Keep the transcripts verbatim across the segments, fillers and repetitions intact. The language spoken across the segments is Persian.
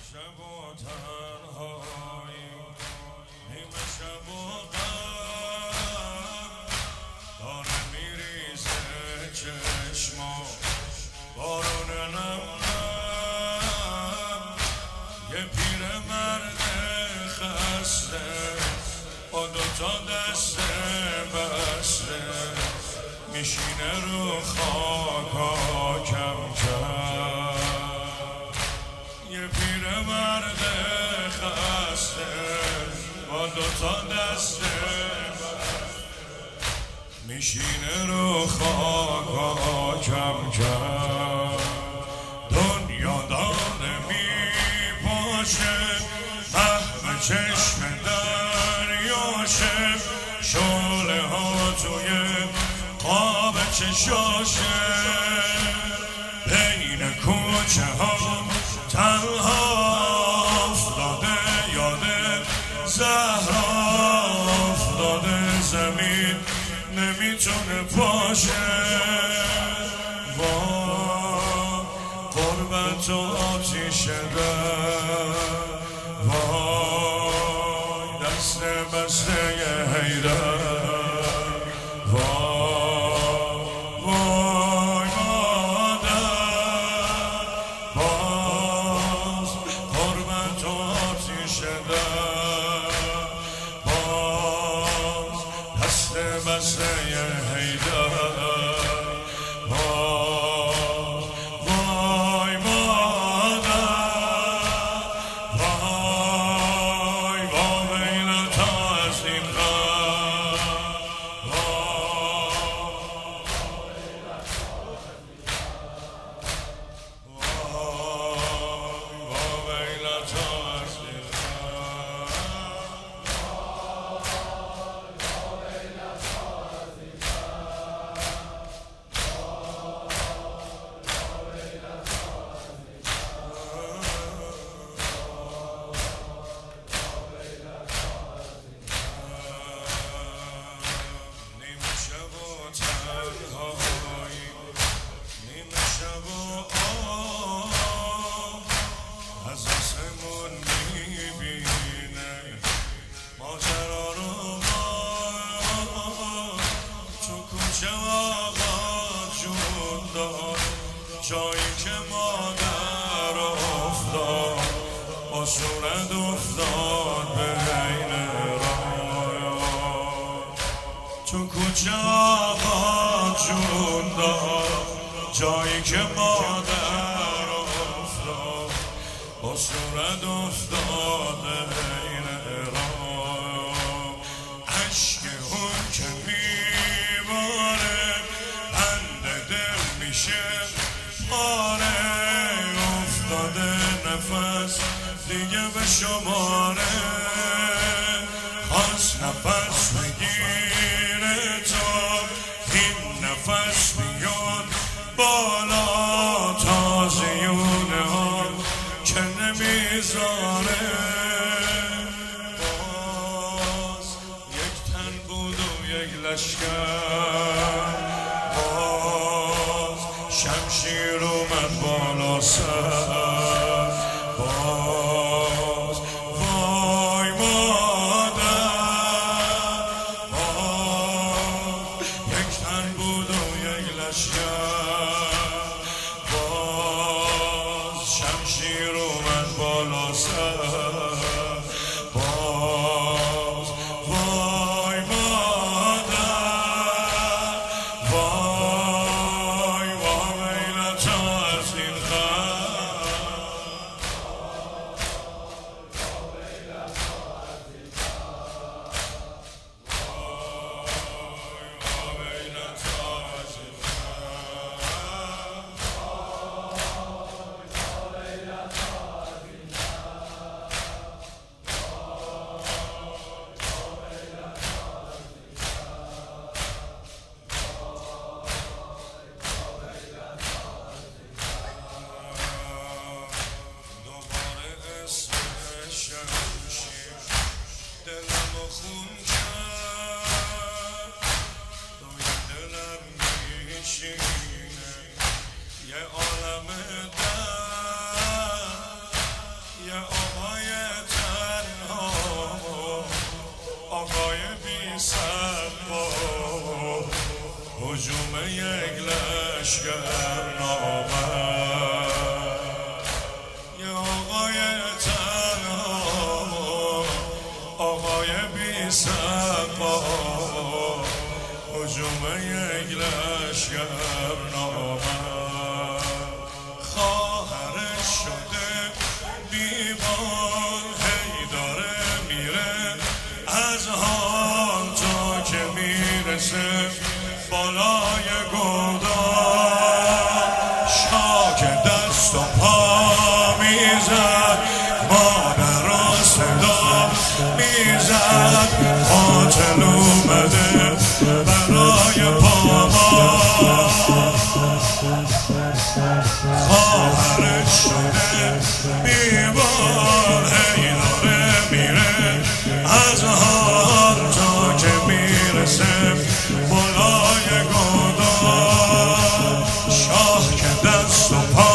شب و تنهایی نیمه شب و غم داره میریزه چشما بارون نم نم یه پیر مرد خسته با دوتا دست بسته میشینه رو خاک کم کم یه پیر مرد خسته با دوتا دست میشینه رو خاک کم کم دنیا داره میپاشه محو چشم دریاشه شعله ها توی قاب چشاشه بین کوچه ها تنها افتاده یاده زهرا افتاده زمین نمیتونه باشه وای قربت و آتیشه در وای دست بسته حیدر بسته حیدر وای مادر وای با ویلتا از این غم وای با ویلتا از این از آسمون میبینه ماجرا رو تو کوچه آقا جون داد جایی که مادر افتاد با صورت افتاد بین راه تو کوچه آقا جون داد جایی که مادر افتاد با صورت افتاد بین راه عشق اون که میباره بند دل میشه پاره افتاده نفس دیگه به شماره خواست نفس بگیره تا این نفس میاد بالا تا زیونه ها که نمیذاره باز یک تن بود و یک لشکر باز شمشیر اومد بالا سر باز وای مادر باز یک تن بود و یک لشکر باز شمشیر اومد بالا سر باز وای مادر وای وا ویلتا از این غم بیمار هی داره میره از حال تا که میرسه بالای گودال شاک دست و پا میزد مادر را صدا میزد قاتل اومده برای پامال خواهرش شده بیمار هی داره میره از حال تا که میرسه بالای گودال شاه که دست و پا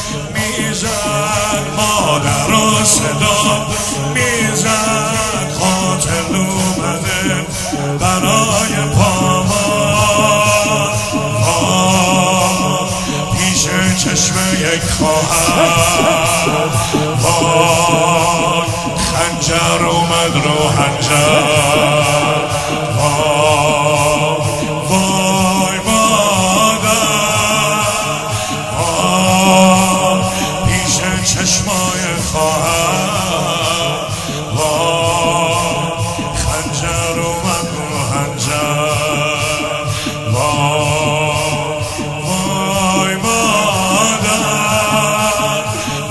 میزد مادر را صدا میزد قاتل اومده برای پامال پیش چشم یک خواهر وای خنجر اومد رو حنجر وای وای مادر وای پیش چشمای خواهر وای خنجر اومد رو حنجر وای وای مادر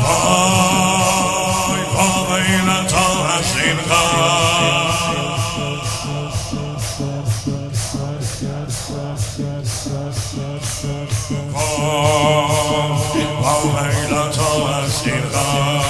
وای واویلتا از این غم وای واویلتا از این غم